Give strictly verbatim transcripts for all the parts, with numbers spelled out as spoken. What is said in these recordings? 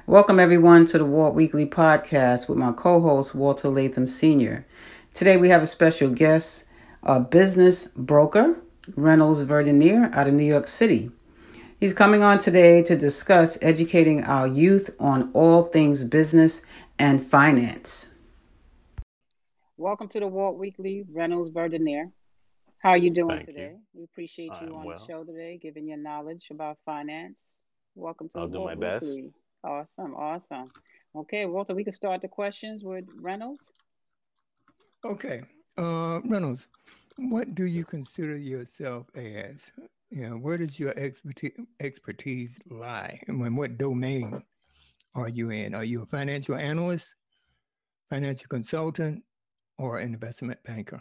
Welcome, everyone, to the Walt Weekly Podcast with my co-host, Walter Latham Senior Today, we have a special guest, a business broker, Reynolds Verdineer, out of New York City. He's coming on today to discuss educating our youth on all things business and finance. Welcome to the Walt Weekly, Reynolds Verdineer. How are you doing Thank today? you. We appreciate I you am on the well. show today, giving your knowledge about finance. Welcome to the I'll do my Walt best. Weekly. Awesome, awesome. Okay, Walter, we can start the questions with Reynolds. Okay. Uh, Reynolds, what do you consider yourself as? You know, where does your expertise expertise lie? And in what domain are you in? Are you a financial analyst, financial consultant, or an investment banker?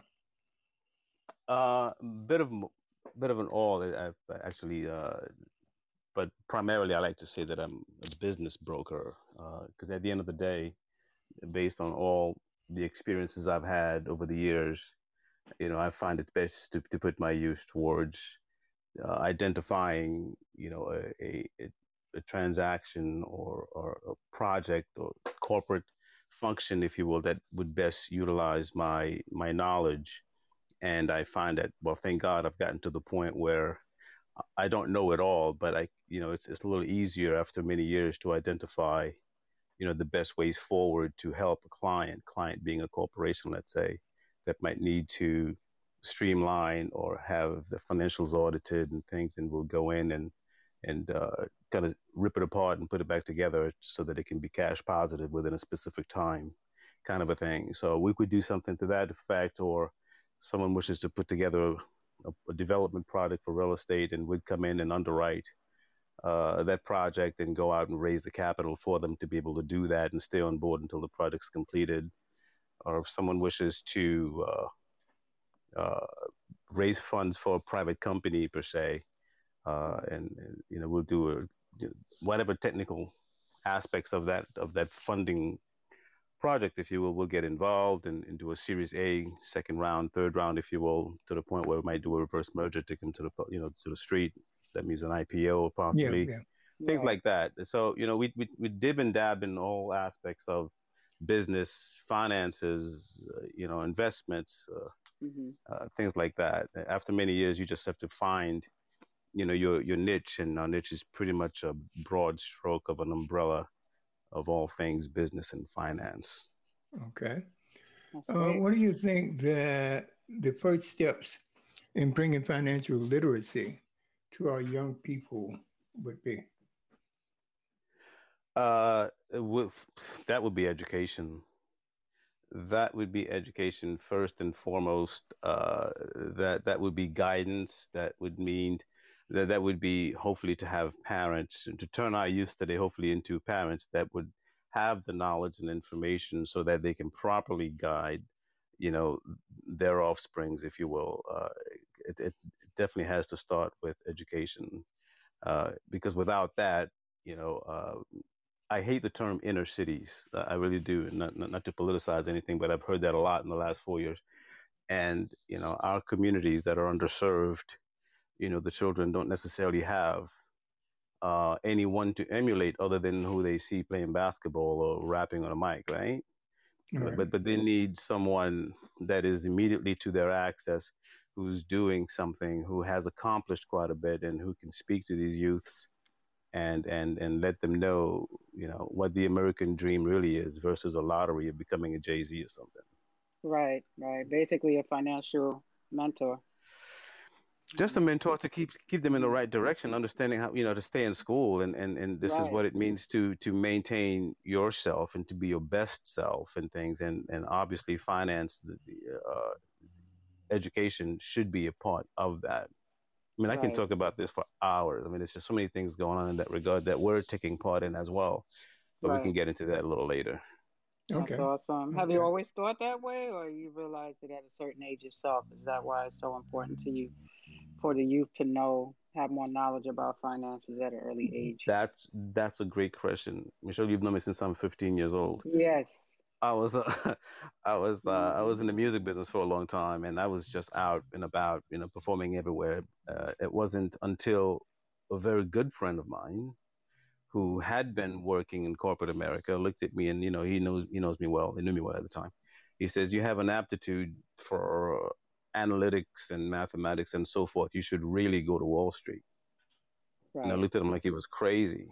Uh, bit of m- bit of an all. I- I've actually, uh, but primarily I like to say that I'm a business broker because at the end of the day, based on all the experiences I've had over the years, you know, I find it best to, to put my use towards uh, identifying, you know, a, a, a a transaction or, or a project or corporate function, if you will, that would best utilize my my knowledge. And I find that, well, thank God I've gotten to the point where I don't know it all, but I, you know, it's it's a little easier after many years to identify, you know, the best ways forward to help a client, client being a corporation, let's say, that might need to streamline or have the financials audited and things, and we'll go in and and uh, kind of rip it apart and put it back together so that it can be cash positive within a specific time, kind of a thing. So we could do something to that effect, or someone wishes to put together a, a development product for real estate, and we'd come in and underwrite uh, that project and go out and raise the capital for them to be able to do that and stay on board until the project's completed. Or if someone wishes to uh, uh, raise funds for a private company per se, uh, and, and you know we'll do a, whatever technical aspects of that of that funding project, if you will, we'll get involved and, and do a Series A, second round, third round, if you will, to the point where we might do a reverse merger, take them to the you know to the street. That means an I P O Yeah, possibly, yeah. things Right. like that. So you know we we, we dib and dab in all aspects of business, finances, uh, you know, investments, uh, Mm-hmm. uh, things like that. After many years, you just have to find you know your your niche, and our niche is pretty much a broad stroke of an umbrella of all things business and finance. Okay. That's Uh, great. what do you think that the first steps in bringing financial literacy to our young people would be? Uh, with, that would be education. That would be education first and foremost. Uh, that that would be guidance. That would mean that that would be hopefully to have parents and to turn our youth today hopefully into parents that would have the knowledge and information so that they can properly guide, you know, their offsprings, if you will. Uh, it, it definitely has to start with education, uh, because without that, you know, uh, I hate the term inner cities. Uh, I really do. Not, not not to politicize anything, but I've heard that a lot in the last four years. And you know, our communities that are underserved, you know, the children don't necessarily have uh, anyone to emulate other than who they see playing basketball or rapping on a mic, right? All right. But but they need someone that is immediately to their access, who's doing something, who has accomplished quite a bit, and who can speak to these youths and and and let them know, you know, what the American dream really is versus a lottery of becoming a Jay Z or something. Right, right. Basically, a financial mentor. Just a Mhm. mentor to keep keep them in the Mhm. right direction, understanding how, you know, to stay in school, and and and this is Right, what it means to to maintain yourself and to be your best self and things, and and obviously finance, the, the uh, education should be a part of that. I mean, I can right, talk about this for hours. I mean, there's just so many things going on in that regard that we're taking part in as well, but we can right. get into that a little later. That's Okay. awesome. Have you Okay. always thought that way, or you realized it at a certain age yourself? Is that why it's so important to you for the youth to know, have more knowledge about finances at an early age? That's that's a great question, Michelle. You've known me since I'm fifteen years old. Yes. I was uh, I was uh, I Mm-hmm. was in the music business for a long time, and I was just out and about, you know, performing everywhere. Uh, it wasn't until a very good friend of mine who had been working in corporate America, looked at me, and you know he knows he knows me well. He knew me well at the time. He says, "You have an aptitude for analytics and mathematics and so forth. You should really go to Wall Street." And I Right. looked at him like he was crazy.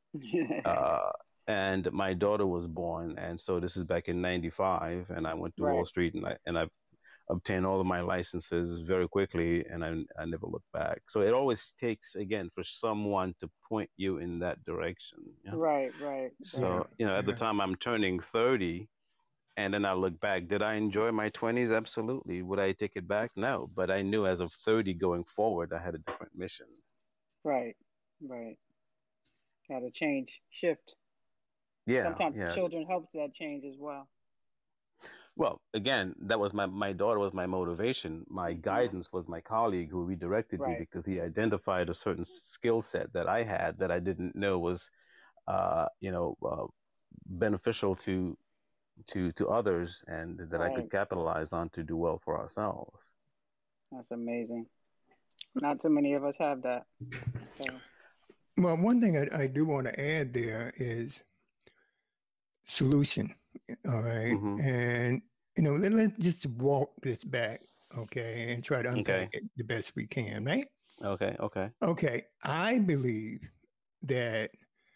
Uh, and my daughter was born, and so this is back in ninety-five, and I went to Wall Right. Street, and I and I obtained all of my licenses very quickly, and I I never looked back. So it always takes, again, for someone to point you in that direction. Yeah. Right. Right. Yeah, Right. So, you know, at the yeah. time I'm turning thirty, and then I look back. Did I enjoy my twenties? Absolutely. Would I take it back? No. But I knew as of thirty going forward, I had a different mission. Right. Right. Got to change, shift. Yeah, Sometimes yeah. children help that change as well. Well, again, that was my my daughter was my motivation. My Hmm. guidance was my colleague who redirected me Right. because he identified a certain skill set that I had that I didn't know was, uh, you know, uh, beneficial to to to others, and that I could Right. capitalize on to do well for ourselves. That's amazing. Not too many of us have that. So. Well, one thing I, I do want to add there is solution. All right. Hmm. And, you know, let, let's just walk this back, okay, and try to unpack Okay. it the best we can, right? Okay. Okay. Okay. I believe that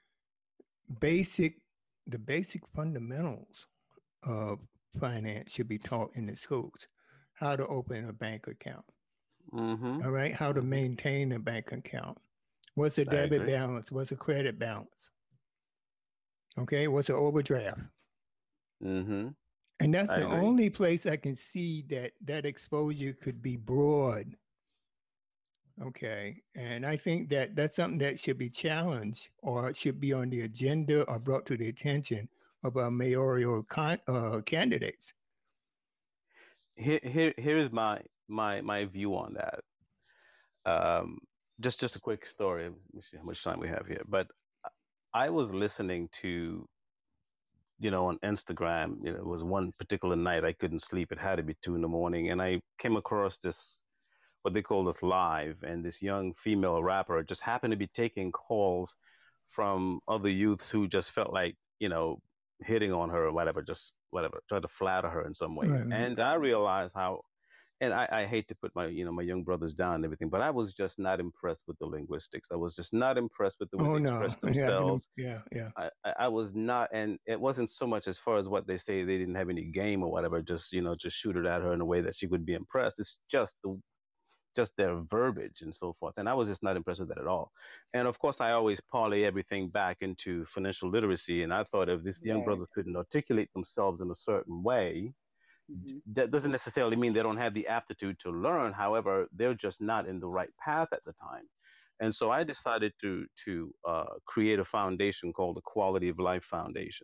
basic, the basic fundamentals of finance should be taught in the schools. How to open a bank account, Hmm. all right? How to Hmm. maintain a bank account. What's a I debit agree. balance? What's a credit balance? Okay. What's an overdraft? Hmm. And that's I the agree. only place I can see that that exposure could be broad. Okay. And I think that that's something that should be challenged or should be on the agenda or brought to the attention of our mayoral con- uh, candidates. Here, here, here is my my my view on that. Um, just just a quick story. Let me see how much time we have here. But I was listening to, you know, on Instagram. You know, it was one particular night I couldn't sleep. It had to be two in the morning, and I came across this what they call this live, and this young female rapper just happened to be taking calls from other youths who just felt like, you know, hitting on her or whatever, just whatever, try to flatter her in some ways. Right, right. And I realized how, and I, I hate to put my, you know, my young brothers down and everything, but I was just not impressed with the linguistics. I was just not impressed with the way Oh they no. expressed Yeah, I know. themselves. Yeah, yeah. I, I I was not, and it wasn't so much as far as what they say they didn't have any game or whatever. Just, you know, just shoot it at her in a way that she would be impressed. It's just the just their verbiage and so forth. And I was just not impressed with that at all. And of course, I always parlay everything back into financial literacy. And I thought if these young Right. brothers couldn't articulate themselves in a certain way, Hmm. that doesn't necessarily mean they don't have the aptitude to learn. However, they're just not in the right path at the time. And so I decided to to uh, create a foundation called the Quality of Life Foundation.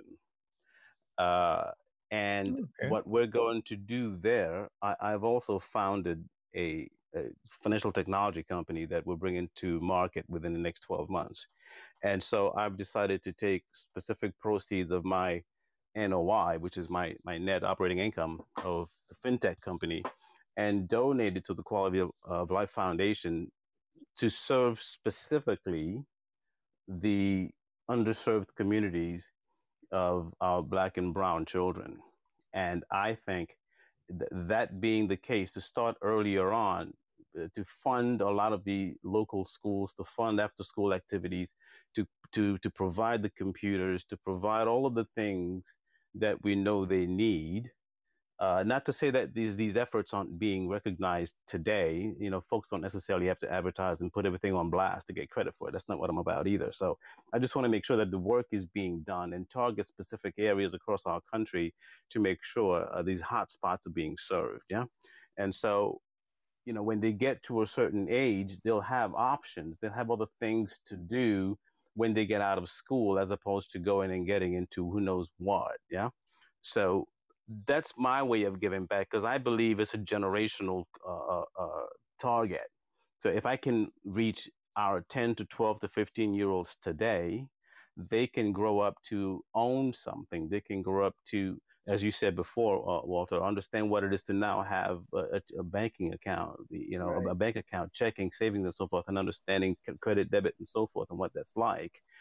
Uh, and Okay. what we're going to do there, I, I've also founded a, a financial technology company that we're bringing to market within the next twelve months. And so I've decided to take specific proceeds of my N O I, which is my, my net operating income of the fintech company, and donate it to the Quality of, of Life Foundation to serve specifically the underserved communities of our black and brown children. And I think th- that being the case, to start earlier on, uh, to fund a lot of the local schools, to fund after school activities, to, to, to provide the computers, to provide all of the things that we know they need. Uh, not to say that these these efforts aren't being recognized today. You know, folks don't necessarily have to advertise and put everything on blast to get credit for it. That's not what I'm about either. So I just want to make sure that the work is being done and target specific areas across our country to make sure uh, these hot spots are being served. Yeah, and so, you know, when they get to a certain age, they'll have options. They'll have other things to do when they get out of school, as opposed to going and getting into who knows what. Yeah. So that's my way of giving back because I believe it's a generational uh, uh, uh, target. So if I can reach our ten to twelve to fifteen year olds today, they can grow up to own something. They can grow up to, as you said before, uh, Walter, understand what it is to now have a, a banking account, you know, a, Right. a bank account, checking, savings, and so forth, and understanding credit, debit, and so forth, and what that's like.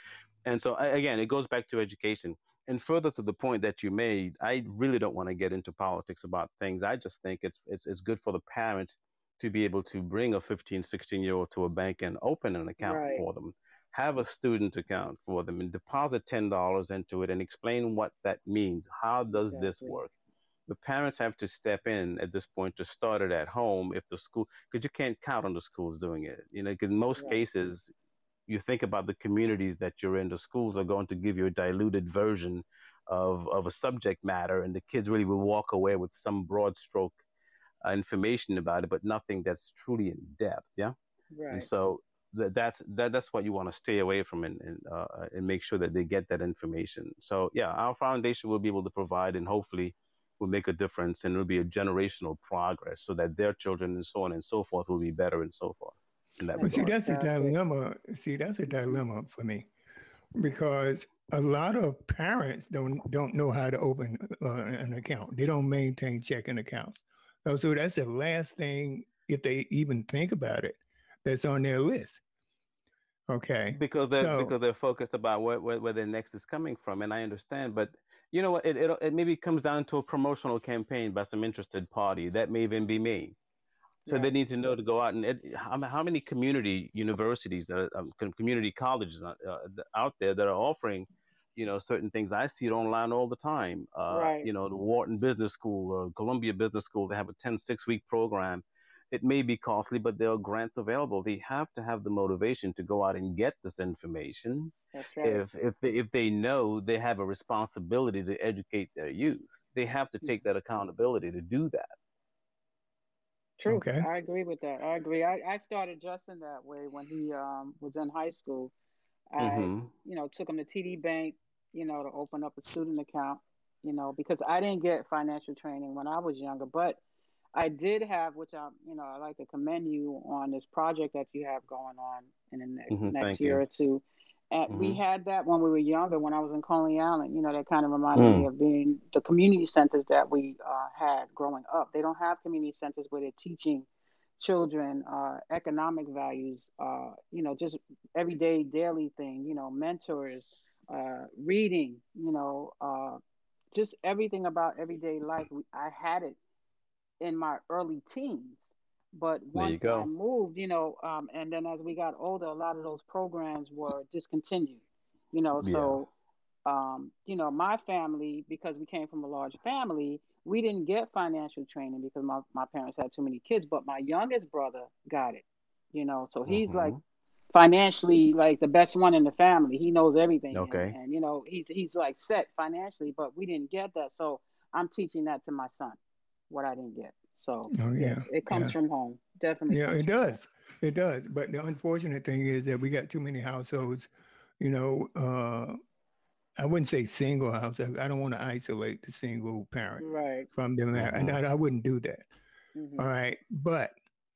And so I, again, it goes back to education. And further to the point that you made, I really don't want to get into politics about things. I just think it's it's it's good for the parents to be able to bring a fifteen, sixteen year old to a bank and open an account Right. for them, have a student account for them, and deposit ten dollars into it and explain what that means. How does this Exactly. work? The parents have to step in at this point to start it at home if the school, because you can't count on the schools doing it. You know, because in most Right. cases, you think about the communities that you're in, the schools are going to give you a diluted version of, of a subject matter, and the kids really will walk away with some broad stroke uh, information about it, but nothing that's truly in depth. Yeah. And Right. so that, that's that, that's what you want to stay away from, and and, uh, and make sure that they get that information. So yeah, our foundation will be able to provide, and hopefully will make a difference, and it will be a generational progress so that their children and so on and so forth will be better and so forth in that Well, That's see, regard. that's a fantastic. dilemma. See, that's a Hmm. dilemma for me because a lot of parents don't don't know how to open uh, an account. They don't maintain checking accounts. So, so that's the last thing, if they even think about it, that's on their list. Okay, because they're so because they're focused about where, where, where their next is coming from, and I understand, but you know what, it, it it maybe comes down to a promotional campaign by some interested party that may even be me. So they Right. need to know to go out and ed- how, how many community universities, uh, um, community colleges uh, uh, out there that are offering, you know, certain things. I see it online all the time. Uh, Right. you know, the Wharton Business School, uh, Columbia Business School, they have a ten six week program. It may be costly, but there are grants available. They have to have the motivation to go out and get this information. That's right. If if they if they know they have a responsibility to educate their youth, they have to take Mhm. that accountability to do that. True. okay, I agree with that. I agree. I, I started Justin that way when he um was in high school. I, Mm-hmm. you know, took him to T D Bank, you know, to open up a student account, you know, because I didn't get financial training when I was younger, but I did have, which I, you know, I like to commend you on this project that you have going on in the next, Mm-hmm. next Thank year you. or two. And we Mm-hmm. had that when we were younger, when I was in Coney Island. You know, that kind of reminded me Mm. of being the community centers that we uh, had growing up. They don't have community centers where they're teaching children uh, economic values, uh, you know, just everyday, daily thing, you know, mentors, uh, reading, you know, uh, just everything about everyday life. I had it in my early teens. But There you once I go. moved, you know, um, and then as we got older, a lot of those programs were discontinued, you know. Yeah. So, um, you know, my family, because we came from a large family, we didn't get financial training because my, my parents had too many kids. But my youngest brother got it, you know. So he's like Mm-hmm. financially like the best one in the family. He knows everything, and Okay. and you know he's he's like set financially. But we didn't get that, so I'm teaching that to my son, what I didn't get. So oh yeah, yes, it comes yeah, from home. Definitely yeah. comes It from home. does, it does. But the unfortunate thing is that we got too many households. You know, uh, I wouldn't say single house. I, I don't want to isolate the single parent Right. from the marriage, and Mm-hmm. I, I wouldn't do that. All Hmm. right, but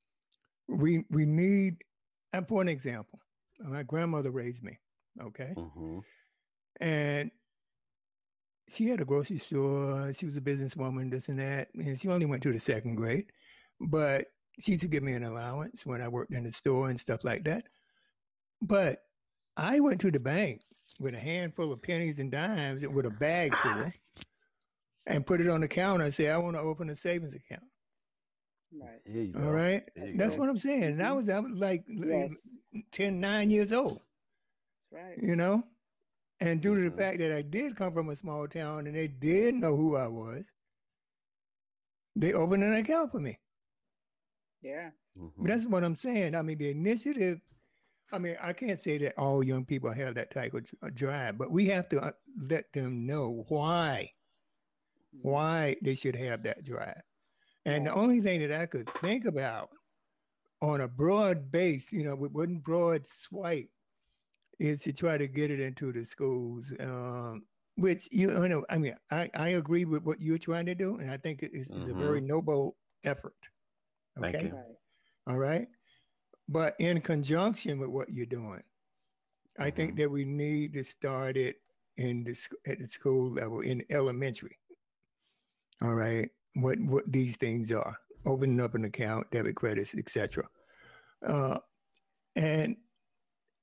we we need. And for an example, my grandmother raised me. Okay, Mm-hmm. and she had a grocery store. She was a businesswoman, this and that. And she only went to the second grade, but she used to give me an allowance when I worked in the store and stuff like that. But I went to the bank with a handful of pennies and dimes with a bag full and put it on the counter and say, I want to open a savings account. Right. There you All go. right. There That's you That's go. good. what I'm saying. And I Hmm. was, I was like Yes. ten, nine years old, That's right. you know? And due to the Mm-hmm. fact that I did come from a small town and they did know who I was, they opened an account for me. Yeah. Mm-hmm. That's what I'm saying. I mean, the initiative, I mean, I can't say that all young people have that type of uh, drive, but we have to uh, let them know why, Hmm. why they should have that drive. And the Right. only thing that I could think about on a broad base, you know, with one broad swipe, is to try to get it into the schools. Um, which you, you know, I mean, I, I agree with what you're trying to do, and I think it is, is a Mm-hmm. very noble effort. Thank Okay, you. Right. all right, but in conjunction with what you're doing, I Mm-hmm. think that we need to start it in the at the school level in elementary. All right, what what these things are: opening up an account, debit, credits, et cetera. Uh, and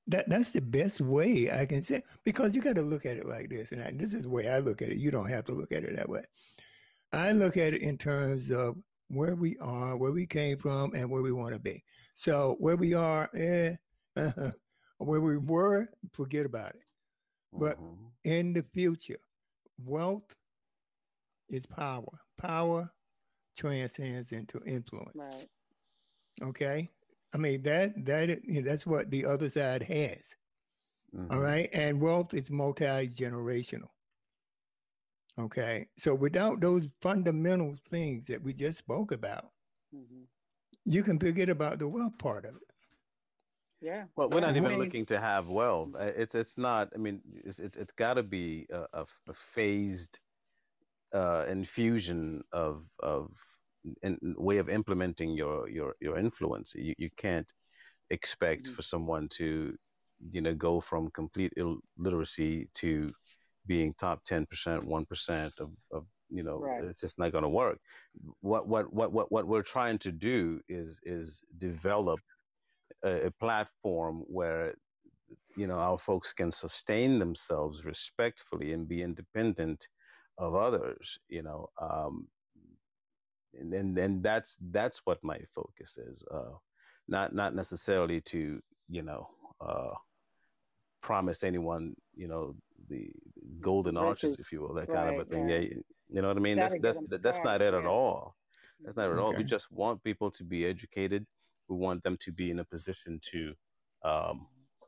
that that's the best way I can say, because you got to look at it like this, and I, this is the way I look at it. You don't have to look at it that way. I look at it in terms of where we are, where we came from, and where we want to be. So where we are, eh, uh-huh. Where we were, forget about it. But Mm-hmm. in the future, wealth is power. Power transcends into influence. Right. Okay, I mean that that is- you know, that's what the other side has. Mm-hmm. All right, and wealth is multi generational. Okay, so without those fundamental things that we just spoke about, Mm-hmm. you can forget about the wealth part of it. Yeah. Well, we're Yeah. not I even mean, looking to have wealth. Uh, It's it's not. I mean, it's it's, it's got to be a, a f- a phased uh, infusion of of in, way of implementing your your your influence. You you can't expect mhm. for someone to, you know, go from complete illiteracy to being top ten percent, one percent of, of, you know, Right. it's just not going to work. What, what, what, what, what we're trying to do is, is develop a, a platform where, you know, our folks can sustain themselves respectfully and be independent of others, you know, um, and, and, and that's, that's what my focus is, uh, not, not necessarily to, you know, uh, promise anyone, you know, the golden arches, Riches. if you will, that kind of Right. a thing. Yeah, Right. you know what I mean? Got That's to get that's them that's not started. it at Yeah. all. That's not Mm-hmm. at all. We Okay, just want people to be educated. We want them to be in a position to, um,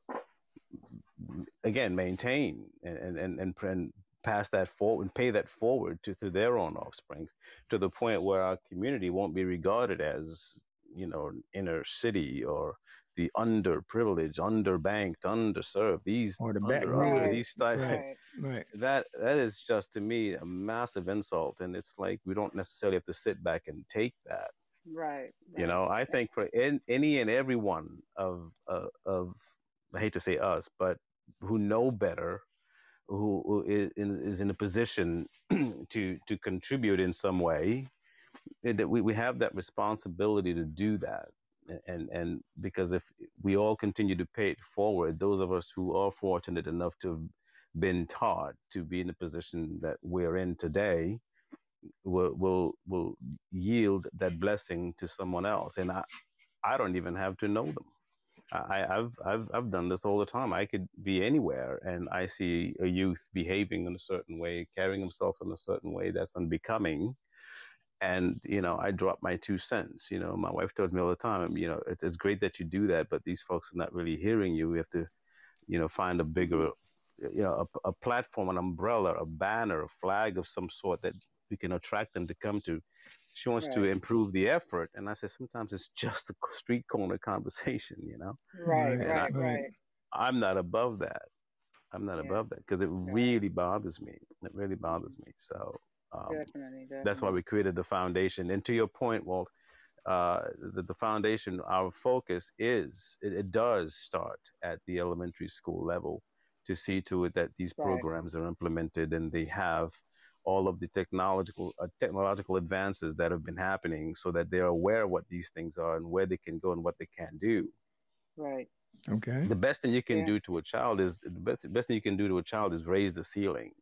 again, maintain and and and, and, and pass that forward and pay that forward to, to their own offspring, to the point where our community won't be regarded as, you know, inner city or the underprivileged, underbanked, underserved, these or the under under Right. backwoods. these type. Right, Right. right. that that is just to me a massive insult, and it's like we don't necessarily have to sit back and take that. Right. You Right. know, I think for in, any and every one of uh, of I hate to say us, but who know better, who, who is, is in a position to to contribute in some way, eh, that we, we have that responsibility to do that. And and because if we all continue to pay it forward, those of us who are fortunate enough to have been taught to be in the position that we're in today will will will yield that blessing to someone else. And I, I don't even have to know them. I, I've I've I've done this all the time. I could be anywhere and I see a youth behaving in a certain way, carrying himself in a certain way that's unbecoming, and you know I drop my two cents. You know, my wife tells me all the time, you know, it's, it's great that you do that, but these folks are not really hearing you. We have to, you know, find a Mm-hmm. bigger, you know, a, a platform, an umbrella, a banner, a flag of some sort that we can attract them to come to. She wants to Right. improve the effort, and I said sometimes it's just a street corner conversation, you know, Right. Right, and I Right. right. Right. I'm not above that. I'm not Yeah. above that because it Right. really bothers me. It really Mm-hmm. bothers me. So um, Definitely. that's why Definitely. we created the foundation. And to your point, Walt, uh, the, the foundation, our focus is, it, it does start at the elementary school level to see to it that these Right. programs are implemented and they have all of the technological uh, technological advances that have been happening so that they're aware of what these things are and where they can go and what they can do. Right. Okay. The best thing you can Yeah. do to a child is the best, best thing you can do to a child is raise the ceiling.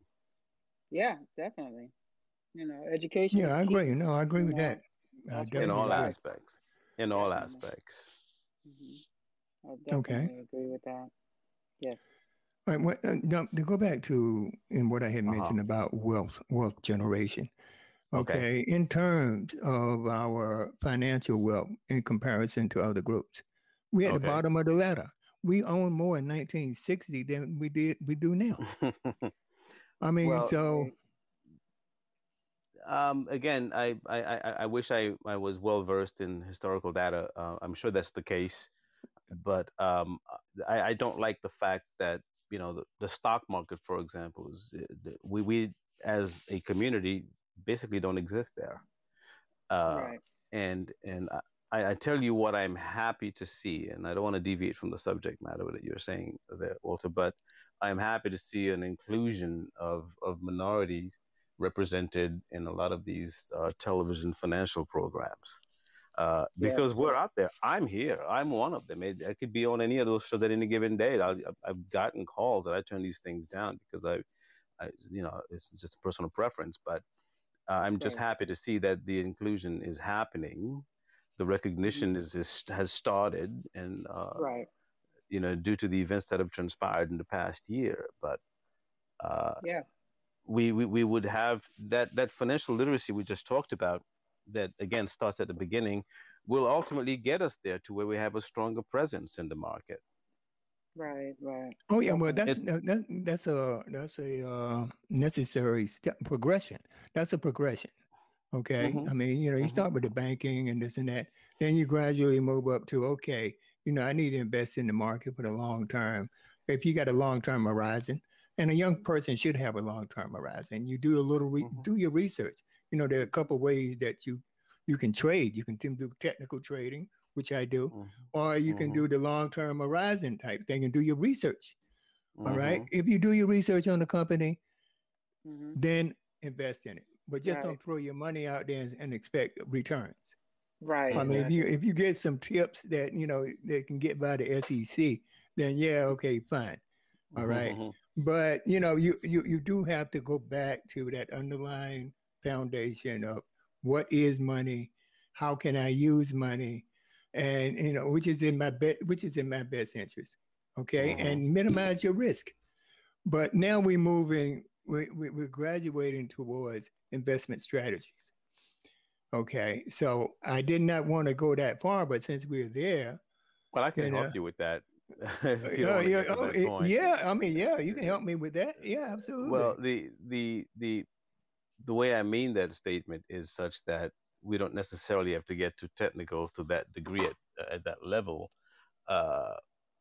Yeah. Definitely. You know, education Yeah, is I key. agree. No, I agree You with that. know, I that's what In it definitely all agree. starts. aspects. In all Definitely. aspects. Hmm. I Okay. definitely agree with that. Yes. All right. What, uh, now, to go back to in what I had Uh huh. mentioned about wealth, wealth generation. Okay. Okay. In terms of our financial wealth in comparison to other groups, we at the Okay. bottom of the ladder. We own more in nineteen sixty than we did we do now. I mean, Well, so Right. um, again, I, I, I, I wish I, I was well versed in historical data. Uh, I'm sure that's the case, but um, I, I don't like the fact that, you know, the, the stock market, for example, is uh, the- we we as a community basically don't exist there. Uh, Right. and and I, I tell you what I'm happy to see, and I don't want to deviate from the subject matter that you're saying there, Walter, but I'm happy to see an inclusion of, of minorities represented in a lot of these uh, television financial programs. uh, because Yes. we're out there. I'm here. I'm one of them. It, I could be on any of those shows at any given day. I, I've gotten calls that I turn these things down because I, I, you know, it's just a personal preference. But uh, I'm just Right. happy to see that the inclusion is happening. The Hmm. recognition is, is has started, and uh, Right. you know, due to the events that have transpired in the past year. But uh, Yeah. we, we we would have that that financial literacy we just talked about, that again starts at the beginning, will ultimately get us there to where we have a stronger presence in the market. Right. Right. Oh yeah, well Definitely. that's It. that, that that's a that's a uh, necessary step progression. That's a progression. Okay. Hmm. I mean, you know, you Hmm. start with the banking and this and that, then you gradually move up to, okay, you know, I need to invest in the market for the long term. If you got a long term horizon, and a young person should have a long term horizon, you do a little, re- Hmm. do your research. You know, there are a couple of ways that you you can trade. You can do technical trading, which I do, Hmm. or you can Hmm. do the long term horizon type thing and do your research. All right. Hmm. If you do your research on the company, Hmm. then invest in it. But just Right. don't throw your money out there and, and expect returns. Right. I mean, Hmm. if you Exactly. if you get some tips that you know that can get by the S E C, then yeah, okay, fine, all right. Hmm. But you know, you you you do have to go back to that underlying foundation of what is money, how can I use money, and you know which is in my bet which is in my best interest, okay, Hmm. and minimize your risk. But now we're moving, we, we, we're graduating towards investment strategies. Okay. So I did not want to go that far, but since we're there, Well, I can you help know, you with that if you don't uh, want to yeah, get to oh, that it, point. yeah, I mean, yeah, you can help me with that. Yeah, Well, absolutely. the the the the way I mean that statement is such that we don't necessarily have to get too technical to that degree at at that level. Uh,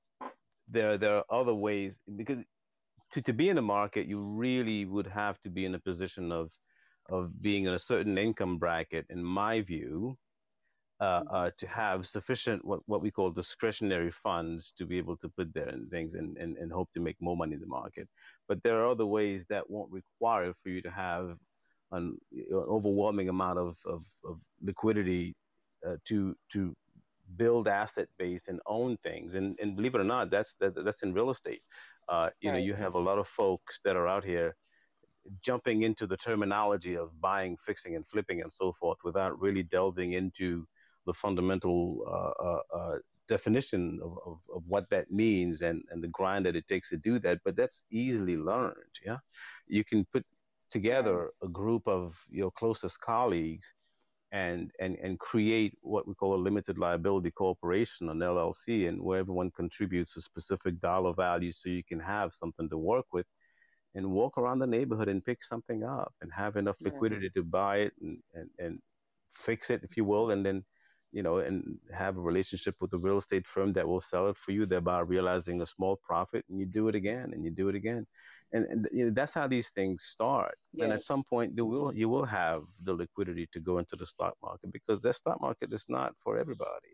there there are other ways, because to, to be in the market, you really would have to be in a position of of being in a certain income bracket, in my view, uh, Hmm. uh, to have sufficient what, what we call discretionary funds to be able to put there and things, and, and, and hope to make more money in the market. But there are other ways that won't require for you to have an, an overwhelming amount of, of, of liquidity uh, to to build asset base and own things. And and believe it or not, that's that, that's in real estate. Uh, you know, Right. you have a lot of folks that are out here jumping into the terminology of buying, fixing, and flipping and so forth without really delving into the fundamental uh, uh, uh, definition of, of, of what that means, and, and the grind that it takes to do that. But that's easily learned. Yeah. You can put Right. together a group of your closest colleagues and and and create what we call a limited liability corporation, an L L C, and where everyone contributes a specific dollar value so you can have something to work with and walk around the neighborhood and pick something up and have enough Right. liquidity to buy it and, and, and fix it, if you will, and then, you know, and have a relationship with the real estate firm that will sell it for you, thereby realizing a small profit, and you do it again and you do it again. And, and you know, that's how these things start. Then at Yes. some point, there Hmm. will you will have the liquidity to go into the stock market, because that stock market is not for everybody.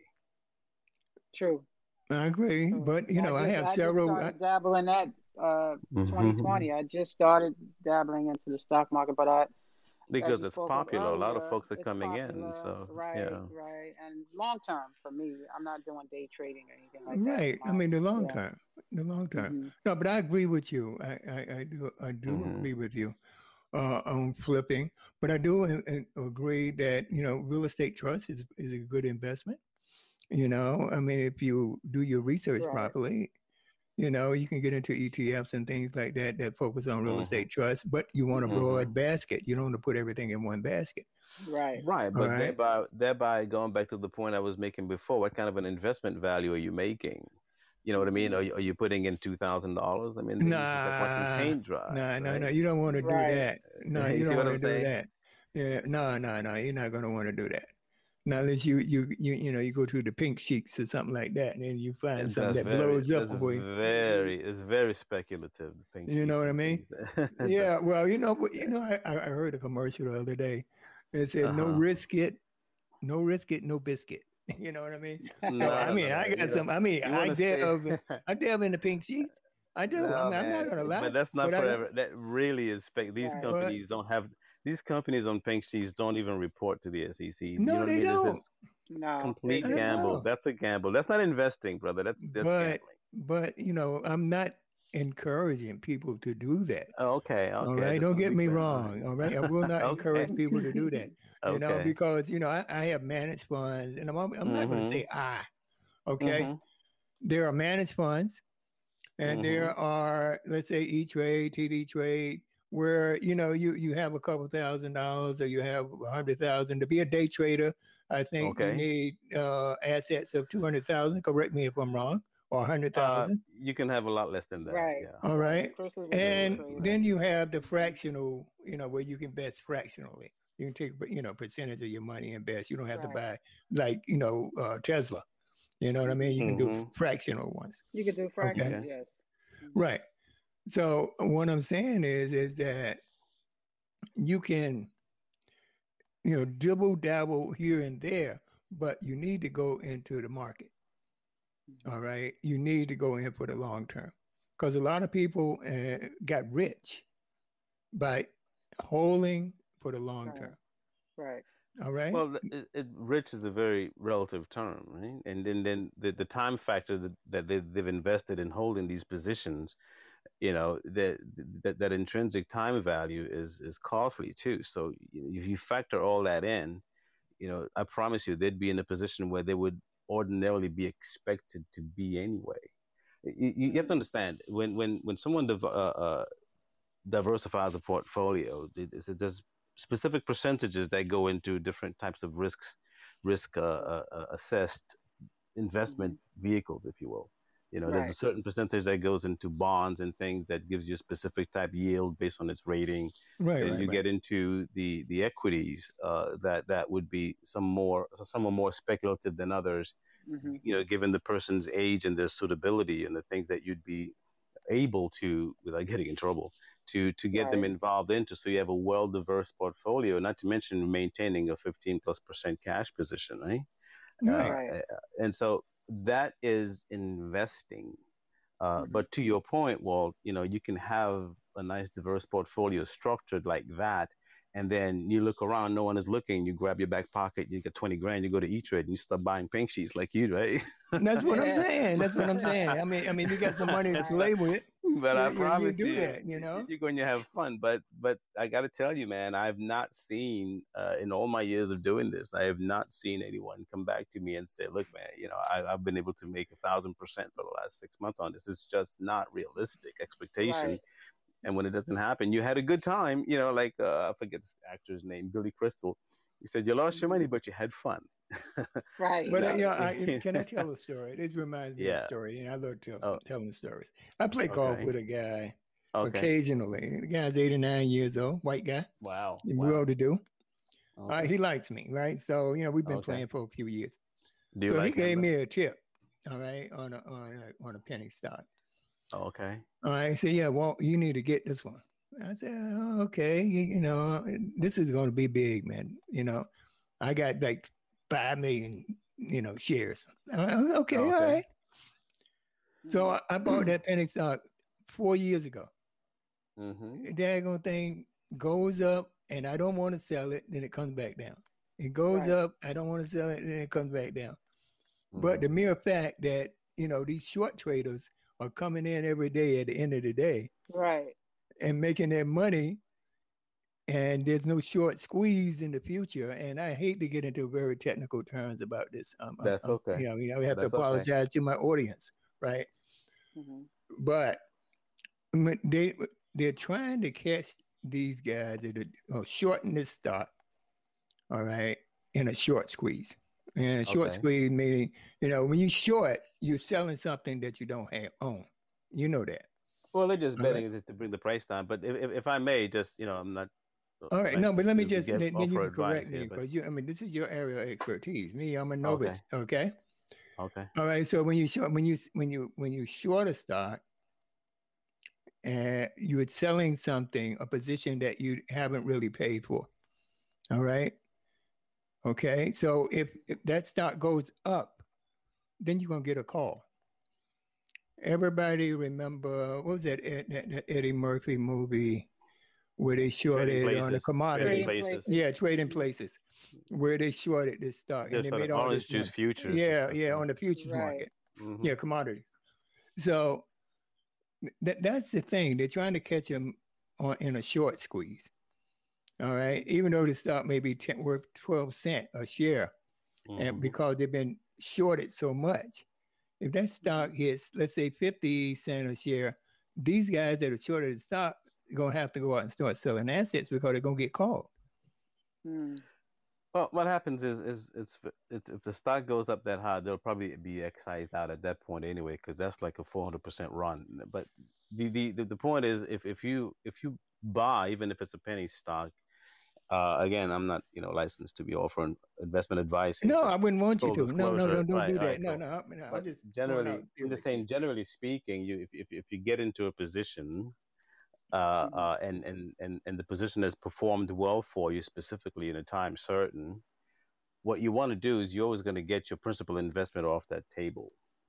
True. I agree. True. But, you Yeah, I know, I just have I just several. I, started dabbling that uh twenty twenty. Hmm. I just started dabbling into the stock market, but I, as Because you it's spoke of popular. A lot of earlier, folks are it's coming in. popular, So, right, yeah. right, and long term for me. I'm not doing day trading or anything like that. right. I My mean, the long yeah. term, the long term. Hmm. No, but I agree with you. I, I, I do, I do Hmm. agree with you uh, on flipping. But I do uh, uh, agree that, you know, real estate trust is, is a good investment. You know, I mean, if you do your research Right. properly, you know, you can get into E T Fs and things like that that focus on real Hmm. estate trusts, but you want a Hmm. broad basket. You don't want to put everything in one basket. Right. Right, All but right. thereby, thereby going back to the point I was making before, what kind of an investment value are you making? You know what I mean? Hmm. Are you, are you putting in two thousand dollars? I mean, it's just like watching Nah, paint dry, nah, no, no. right? You don't want to do Right. that. No, You you see don't what want I'm to do saying? that. Yeah, no, no, no. You're not going to want to do that. Now, unless you, you, you, you know, you go to the pink sheets or something like that, and then you find And something that's that very, blows up that's before you. Hmm. very, it's very speculative, the pink You know sheets what I and mean? things. Yeah. That's, Well, you know, you know, I, I heard a commercial the other day. It said, "No uh-huh. risk it, no risk it, no biscuit." You know what I mean? So No, I no, no, mean, no. I You got know, some. I mean, you I want to stay. delve, I delve in the pink sheets. I do. I No, mean, I'm not man, gonna lie, but that's but not I for don't. ever. That really is spec. These Right. But companies don't have. These companies on pink sheets don't even report to the S E C. You know no, what I they mean? This don't. is No, they Complete I didn't. gamble. know. That's a gamble. That's not investing, brother. That's that's But gambling. but you know, I'm not encouraging people to do that. Oh, okay, All okay. I right, just don't want to get be me clear. All right. wrong. All right, I will not Okay. encourage people to do that. You know, Okay. because you know I, I have managed funds, and I'm I'm not going to Mm-hmm. say I. Okay, Mm-hmm. there are managed funds, and Mm-hmm. there are, let's say, E Trade, T D Trade, where you know you you have a couple thousand dollars or you have a hundred thousand to be a day trader. I think you Okay. need uh, assets of two hundred thousand. Correct me if I'm wrong, or a hundred Uh, thousand. you can have a lot less than that. Right, Yeah. All right. right, Chris is a Yeah. day and Yeah. trader. then you have the Hmm. fractional, you know, where you can invest fractionally. You can take you know percentage of your money and invest. You don't have to Right. buy like you know uh, Tesla. You know what I mean? Hmm. You can do Mm-hmm. fractional ones. You could do Okay, fractions, Okay. yes. Hmm. right. So what I'm saying is, is that you can, you know, dibble dabble here and there, but you need to go into the market. All Hmm. right, you need to go in for the long term because a lot of people uh, got rich by holding for the long Right, term. right. All right, Well, it, it, rich is a very relative term, right? And then, then the, the time factor that, that they, they've invested in holding these positions, you know, that, that that intrinsic time value is is costly too. So if you factor all that in, you know, I promise you, they'd be in a position where they would ordinarily be expected to be anyway. You, you have to Hmm. understand when when when someone div- uh, uh, diversifies a portfolio, there's, there's specific percentages that go into different types of risks, risk uh, uh, uh, assessed Hmm. investment vehicles, if you will. You know, there's a Right, certain percentage that goes into bonds and things that gives you a specific type yield based on its rating. right, Then right, you right. get into the the equities uh, that that would be some more some are more speculative than others. hmm, You know, given the person's age and their suitability and the things that you'd be able to, without getting in trouble, to to get them right, involved into. So you have a well diverse portfolio, not to mention maintaining a fifteen plus percent cash position, right? Uh, Right. right. and so that is investing. Uh, Hmm. but to your point, Walt, you know, you can have a nice diverse portfolio structured like that. And then you look around, no one is looking. You grab your back pocket, you get twenty grand, you go to E Trade and you start buying pink sheets like you, right? That's what I'm saying. That's what I'm saying. I mean, I mean, you got some money to Right. play with. But You I you, you promise do you, that, you know. you're going to have fun. But but I got to tell you, man, I've not seen uh, in all my years of doing this, I have not seen anyone come back to me and say, "Look, man, you know, I, I've been able to make a thousand percent for the last six months on this. It's just not realistic expectation." Right. And when it doesn't happen, you had a good time, you know, like uh, I forget this actor's name, Billy Crystal. You said you lost your Hmm. money, but you had fun. Right. But uh, No, yeah, I, can I tell a story? This reminds me of a yeah. story, and I love tell, Oh, telling stories. I play golf okay. with a guy Okay. occasionally. The guy's eighty-nine years old, white guy, Wow. well Wow. to do. Uh, Okay. he likes me, right? So you know we've been Okay. playing for a few years. Do you So he like him gave though? me a tip, all right, on a on a, on a penny stock. Okay. All right, he said, yeah, well, you need to get this one. I said, oh, okay, you, you know, this is going to be big, man. You know, I got like five million, you know, shares. Uh, okay, all Okay. right. So Hmm. I, I bought that penny stock four years ago. Mm-hmm. The daggone thing goes up, and I don't want to sell it. Then it comes back down. It goes Right. up. I don't want to sell it. Then it comes back down. But Mm-hmm. the mere fact that you know these short traders are coming in every day at the end of the day Right. and making their money, and there's no short squeeze in the future. And I hate to get into very technical terms about this. Um, I'm, That's I'm, okay. you know, you know, I have to That's okay. apologize to my audience, right? Hmm. But they they're trying to catch these guys that are, are shorten this stock, all right, in a short squeeze. And a short Okay. squeeze meaning, you know, when you short, you're selling something that you don't have own. You know that. Well, they're just All right. betting to, to bring the price down. But if, if, if I may, just you know, I'm not uh, All right. like No, to, but let me to just give then, then you offer can advice correct me here. But because you I mean this is your area of expertise. Me, I'm a okay. novice. Okay. Okay. All right. So when you short when you when you when you short a stock and you're selling something, a position that you haven't really paid for. All right. Okay. So if, if that stock goes up, then you're gonna get a call. Everybody remember what was that, Ed, that, that Eddie Murphy movie where they Trading shorted on the places, trading commodity. Trading places. places. Yeah, trading Mm-hmm. places where they shorted this stock and Just they for the made all orange this juice money. futures and Yeah, stuff. yeah, Yeah. on the futures Right. market. Hmm. Yeah, commodities. So that that's the thing. They're trying to catch them on in a short squeeze. All right, even though the stock may be ten, worth twelve cent a share, and Hmm. because they've been shorted so much, if that stock Mm-hmm. hits, let's say fifty cent a share, these guys that are shorted the stock are gonna have to go out and start selling assets because they're gonna get called. Mm. Well, what happens is is it's it, if the stock goes up that high, they'll probably be excised out at that point anyway, because that's like a four hundred percent run. But the, the the the point is, if if you if you buy, even if it's a penny stock, uh, again, I'm not you know licensed to be offering investment advice here, No, I just wouldn't want you full to. No, no, disclosure. don't don't Right, do all that. right, No, cool. no, I- no. I'm But just throwing out generally, I'm just theoretically. saying, generally speaking, you if if if you get into a position uh, Mm-hmm. uh, and, and, and, and the position has performed well for you specifically in a time certain, what you want to do is you're always going to get your principal investment off that table,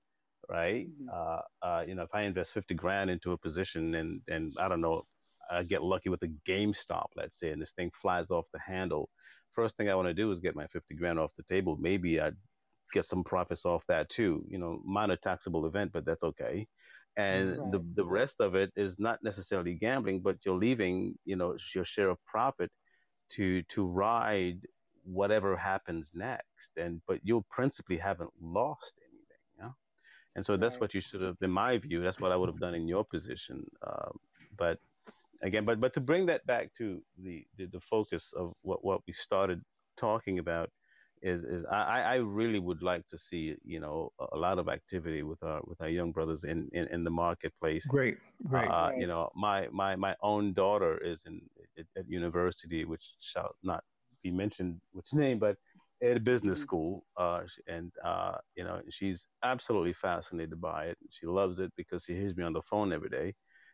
right? Mm-hmm. Uh, uh, you know, if I invest fifty grand into a position and, and I don't know, I get lucky with a GameStop, let's say, and this thing flies off the handle. First thing I want to do is get my fifty grand off the table. Maybe I get some profits off that too. You know, minor taxable event, but that's okay. Mhm. And the Right. the rest of it is not necessarily gambling, but you're leaving, you know, your share of profit to to ride whatever happens next. And but you principally haven't lost anything, yeah. And so that's Right. what you should have, in my view, that's what I would have done in your position. Um, but again, but but to bring that back to the the, the focus of what what we started talking about is is I, I really would like to see you know a, a lot of activity with our with our young brothers in in, in the marketplace. Great, great. Uh, you Right. know, my my my own daughter is in at, at university, which shall not be mentioned which name, but at a business Mm-hmm. school. Uh, sh- and uh, you know, she's absolutely fascinated by it. She loves it because she hears me on the phone every day.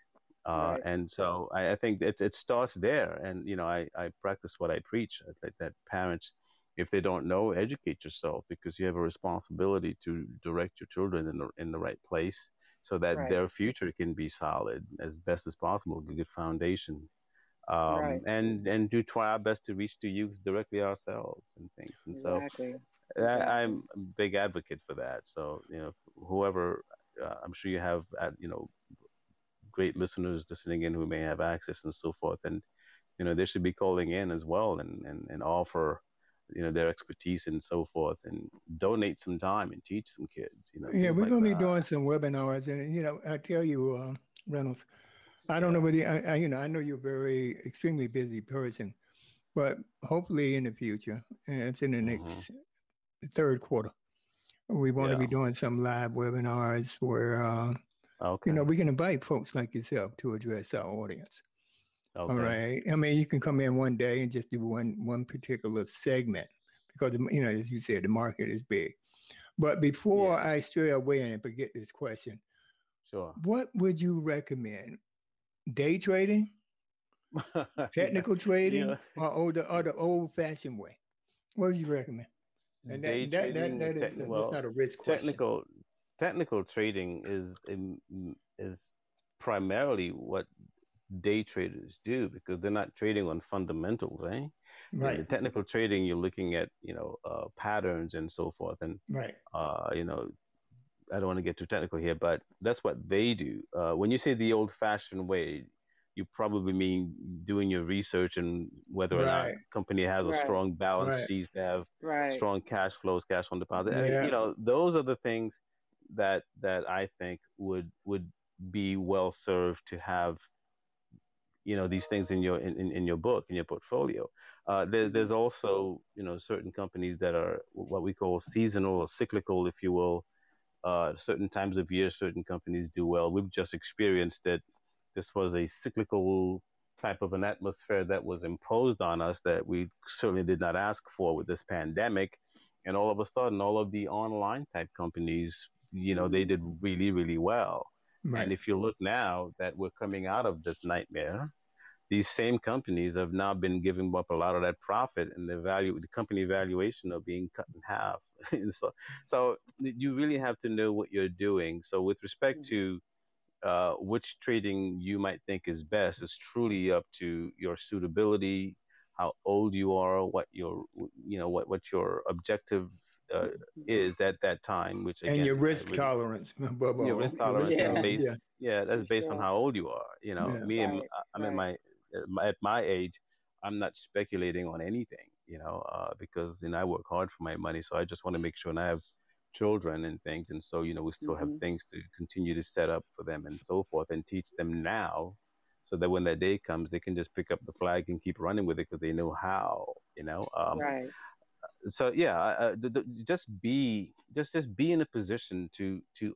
Uh, Right. and so I, I think it, it starts there. And, you know, I, I practice what I preach that, that parents, if they don't know, educate yourself because you have a responsibility to direct your children in the, in the right place so that Right. their future can be solid as best as possible, a good foundation. Um, Right. and, and do try our best to reach the youth directly ourselves and things. And so Exactly. I, Exactly. I'm a big advocate for that. So, you know, whoever, uh, I'm sure you have, uh, you know, great listeners listening in who may have access and so forth. And, you know, they should be calling in as well and, and, and offer, you know, their expertise and so forth and donate some time and teach some kids, you know, Yeah, things we're like gonna be that. doing some webinars, and you know, I tell you, uh, Reynolds, I don't know Yeah. whether I, I, you know, I know you're a very extremely busy person, but hopefully in the future, and it's in the Hmm. next third quarter, we want to Yeah. be doing some live webinars where, uh, you Okay. know, we can invite folks like yourself to address our audience. All Okay. right. I mean, you can come in one day and just do one one particular segment because you know, as you said, the market is big. But before Yeah. I stray away and forget this question, Sure. what would you recommend? Day trading, Yeah. technical Yeah. trading, or, or the or the old fashioned way? What would you recommend? And Day that that that trading, that is techni- that's well, not a rich question. technical technical trading is um, is primarily what day traders do because they're not trading on fundamentals, right? You know, Right, the technical trading, you're looking at, you know, uh, patterns and so forth. And, right, uh, you know, I don't want to get too technical here, but that's what they do. Uh, when you say the old fashioned way, you probably mean doing your research and whether or not right, company has a Right. strong balance right. sheet, they have Right. strong cash flows, cash on deposit. I mean, you Yeah, know, those are the things that that I think would would be well served to have you know these things in your in, in, in your book in your portfolio. Uh, there, Mm-hmm. there's also you know certain companies that are what we call seasonal or cyclical, if you will. Uh, certain times of year, certain companies do well. We've just experienced that this was a cyclical type of an atmosphere that was imposed on us that we certainly did not ask for with this pandemic. And all of a sudden, all of the online type companies, you know, they Mm-hmm. did really, really well. right. And if you look now that we're coming out of this nightmare, these same companies have now been giving up a lot of that profit and the value, the company valuation are being cut in half. And so, so you really have to know what you're doing. So with respect Mm-hmm. to uh, which trading you might think is best is truly up to your suitability, how old you are, what your you know what what your objective uh, Mhm. is at that time. Which And your again, I risk really tolerance, above your risk all, your risk tolerance is tolerance. Yeah, Yeah, based, yeah, that's for based on sure. how old you are. You know, yeah. me and Right, I'm in right, my at my at my age, I'm not speculating on anything. You know, uh, because you know I work hard for my money, so I just want to make sure and I have children and things, and so you know we still have hmm things to continue to set up for them and so forth, and teach them now, so that when that day comes, they can just pick up the flag and keep running with it because they know how. You know, um, right, so yeah, uh, the, the, just be just just be in a position to to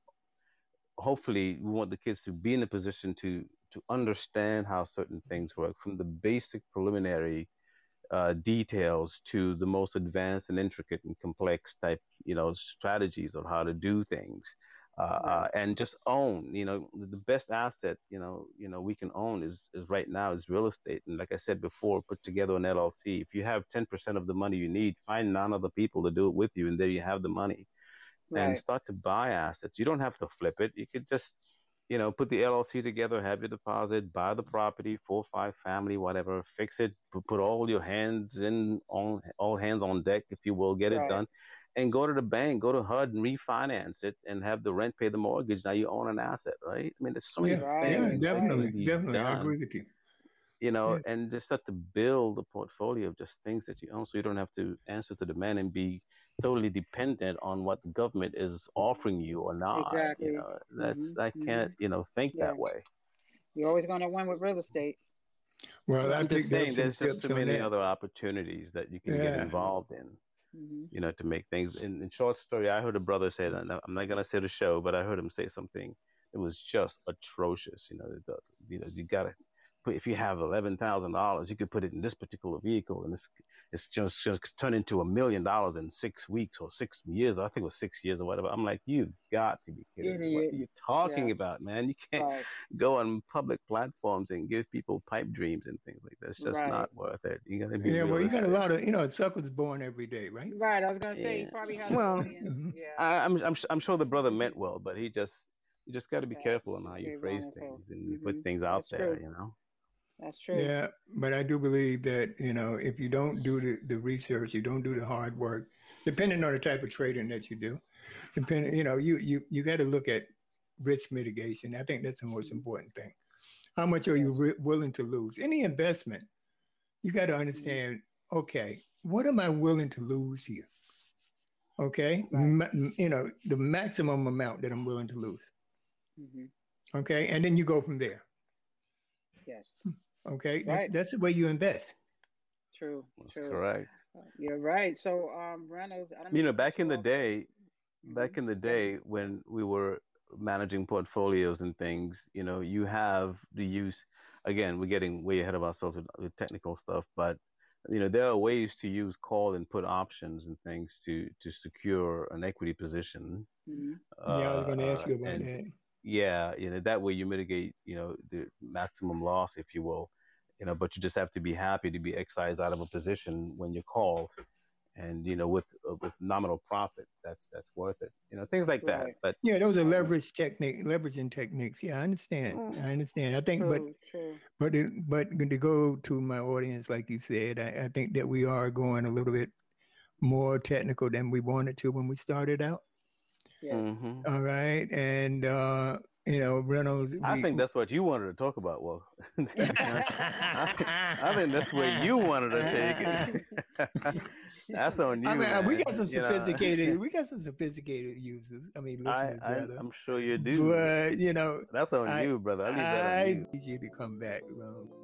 hopefully we want the kids to be in a position to to understand how certain things work from the basic preliminary uh, details to the most advanced and intricate and complex type you know strategies of how to do things, uh, uh, right, and just own you know the the best asset you know you know we can own is, is right now is real estate. And like I said before, put together an L L C. If you have ten percent of the money you need, find nine other people to do it with you, and there you have the money, and right, start to buy assets. You don't have to flip it. You could just, you know, put the L L C together, have your deposit, buy the property, four, five family, whatever, fix it, put all your hands in on all hands on deck, if you will, get it right. done, and go to the bank, go to H U D and refinance it, and have the rent pay the mortgage. Now you own an asset, right? I mean, there's so many Yeah, yeah, Right, things that right. can definitely, be definitely. I done, agree with you. you know, Yes. and just start to build a portfolio of just things that you own, so you don't have to answer to the man and be totally dependent on what the government is offering you or not. You Exactly. know, hmm that's I hmm can't, you know, think Yeah, that way. you're always going to win with real estate. Well, Well, I I'm just picked up saying, some there's just so tips on many that. other opportunities that you can get Yeah. involved in, hmm you know, to make things. In, in short story, I heard a brother say that. I'm not gonna say the show, but I heard him say something. It was just atrocious. You know, the, you know, you gotta put if you have eleven thousand dollars, you could put it in this particular vehicle, and it's it's just just turn into a million dollars in six weeks or six years. I think it was six years or whatever. I'm like, you've got to be kidding me. What Idiot. are you Yeah, talking about, man? You can't right, go on public platforms and give people pipe dreams and things like that. It's just right, not worth it. You gotta be Yeah, well, you got a realistic. lot of, you know, suckers born every day, right? right. I was going to say he Yeah. probably has an Well, audience. Hmm. Yeah. I, I'm I'm I'm sure the brother meant well, but he just you just got to be Yeah, careful on how just you gave wrong phrase info. things and you put hmm things out That's there. true. You know. That's true. Yeah, but I do believe that, you know, if you don't do the, the research, you don't do the hard work, depending on the type of trading that you do, depending, you know, you you you got to look at risk mitigation. I think that's the most hmm important thing. How much are you Yes. wi- willing to lose? Any investment, you got to hmm understand, okay, what am I willing to lose here? Okay, Right. Ma- you know, the maximum amount that I'm willing to lose. hmm Okay, and then you go from there. Yes. Okay, that's Right. that's the way you invest. True. That's True. correct. Uh, you're right. So, um, Reynolds, I don't You mean know, to cut back you in the off, but day, hmm back in the go ahead. day when we were managing portfolios and things, you know, you have the use. Again, we're getting way ahead of ourselves with, with technical stuff, but you know, there are ways to use call and put options and things to to secure an equity position. hmm Yeah, I was Uh, going to ask uh, you about and that. yeah, you know, that way you mitigate, you know, the maximum loss, if you will, you know, but you just have to be happy to be excised out of a position when you're called, and you know, with uh, with nominal profit, that's that's worth it, you know, things like that. Right. But Yeah, those are Right. leverage technique, leveraging techniques. Yeah, I understand. mm, I understand. I think, but True. True. but it, but to go to my audience, like you said, I, I think that we are going a little bit more technical than we wanted to when we started out. Yes. hmm All right, and uh, you know, Reynolds, I we. think that's what you wanted to talk about. Well, I think I think that's where you wanted to take it. That's on I you, mean, uh, we got man. some You know, sophisticated, we got some sophisticated users. I mean, I, listeners I rather. I'm sure you do. But you know, That's on I you, brother. I leave that on I you. need you to come back, bro.